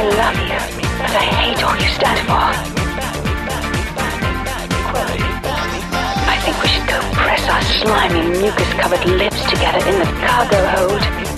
love you, but I hate all you stand for. I think we should go press our slimy, mucus-covered lips together in the cargo hold.